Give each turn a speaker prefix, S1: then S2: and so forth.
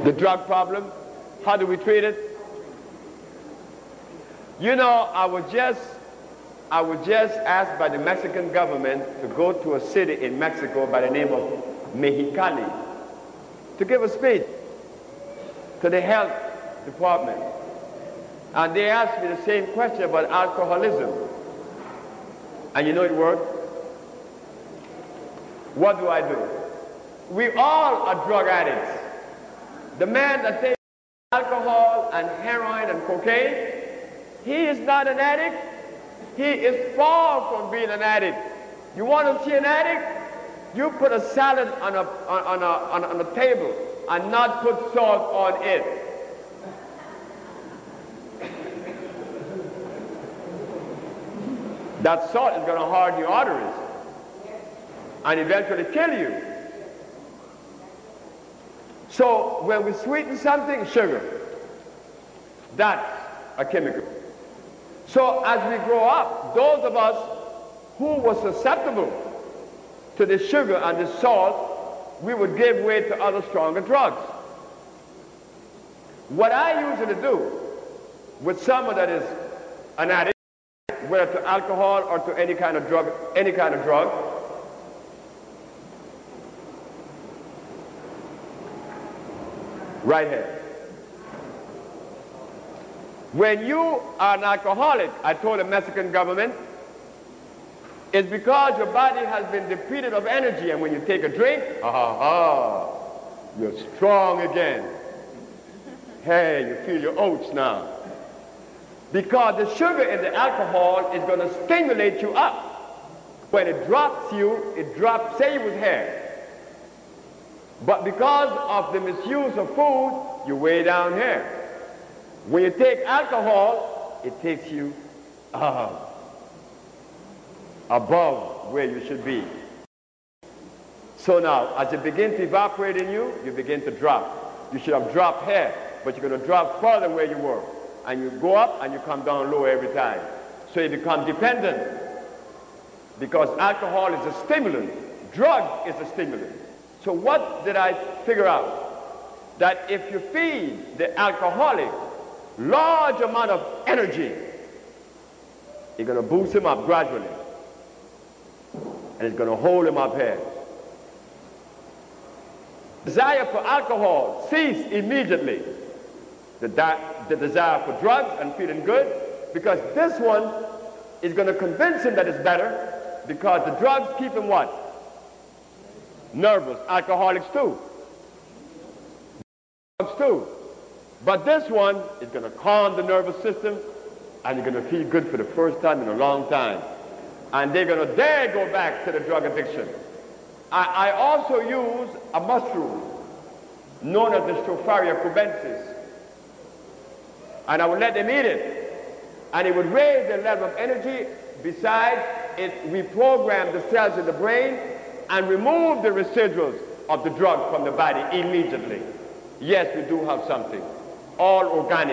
S1: The drug problem, how do we treat it? You know, I was just asked by the Mexican government to go to a city in Mexico by the name of Mexicali to give a speech to the health department. And they asked me the same question about alcoholism. And you know it worked? What do I do? We all are drug addicts. The man that takes alcohol and heroin and cocaine, he is not an addict. He is far from being an addict. You want to see an addict? You put a salad on a table and not put salt on it. That salt is going to harden your arteries and eventually kill you. So when we sweeten something, sugar, that's a chemical. So as we grow up, those of us who were susceptible to the sugar and the salt, we would give way to other stronger drugs. What I usually do with someone that is an addict, whether to alcohol or to any kind of drug, right here. When you are an alcoholic, I told the Mexican government, it's because your body has been depleted of energy, and when you take a drink, you're strong again. Hey, you feel your oats now. Because the sugar in the alcohol is going to stimulate you up. When it drops you, say it was hair. But because of the misuse of food, you're way down here. When you take alcohol, it takes you above where you should be. So now, as it begins to evaporate in you, you begin to drop. You should have dropped here, but you're going to drop further where you were. And you go up and you come down low every time. So you become dependent. Because alcohol is a stimulant. Drug is a stimulant. So what did I figure out? That if you feed the alcoholic large amount of energy, you're going to boost him up gradually. And it's going to hold him up here. Desire for alcohol cease immediately. The desire for drugs and feeling good, because this one is going to convince him that it's better, because the drugs keep him what? Nervous. Alcoholics too. Drugs too. But this one is going to calm the nervous system, and you're going to feel good for the first time in a long time. And they're going to dare go back to the drug addiction. I also use a mushroom known as the Stropharia cubensis. And I would let them eat it. And it would raise their level of energy. Besides, it reprogrammed the cells in the brain and removed the residuals of the drug from the body immediately. Yes, we do have something. All organic.